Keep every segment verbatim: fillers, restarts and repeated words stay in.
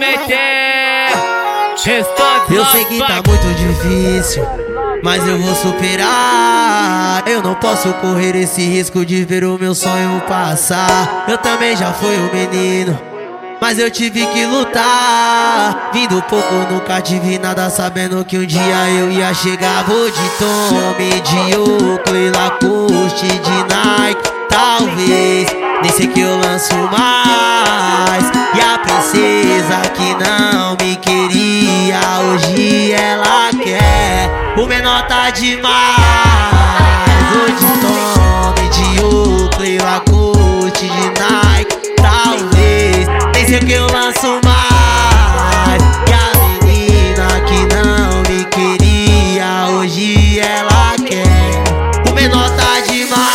Eu sei que tá muito difícil, mas eu vou superar. Eu não posso correr esse risco de ver o meu sonho passar. Eu também já fui um menino, mas eu tive que lutar. Vindo pouco, nunca tive nada, sabendo que um dia eu ia chegar. Vou de Tommy, de Oakley, Lacoste, de Nike. Talvez, nem sei que eu lanço mais. E a princesa que não me queria, hoje ela quer. O menor tá demais. Vou de Tommy, de Oakley, Lacoste, de Nike. Talvez, nem sei que eu lanço mais. E a menina que não me queria, hoje ela quer. O menor tá demais.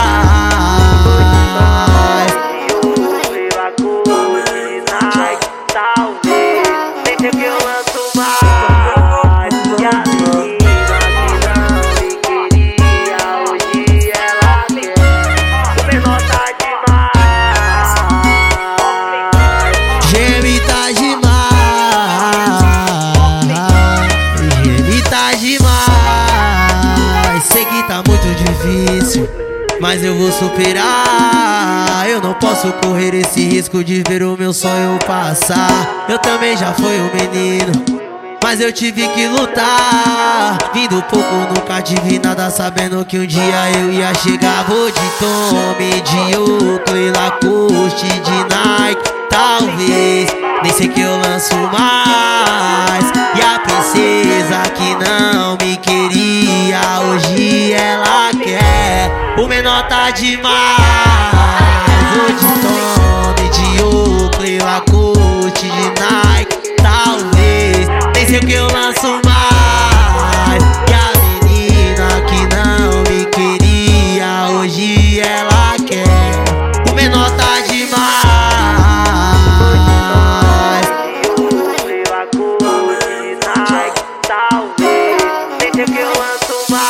Sei que tá muito difícil, mas eu vou superar. Eu não posso correr esse risco de ver o meu sonho passar. Eu também já fui um menino, mas eu tive que lutar. Vindo pouco, nunca tive nada, sabendo que um dia eu ia chegar. Vou de Tommy, de Oakley, Lacoste, de Nike. Talvez, nem sei que eu lanço mais. E a princesa que não me queria, hoje ela quer. O menor tá demais. Vou de Tommy, de Oakley, Lacoste, de Nike. Talvez, nem sei o que eu lanço mais. E a menina que não me queria, hoje ela quer. O menor tá demais. Talvez, nem sei o que eu lanço mais.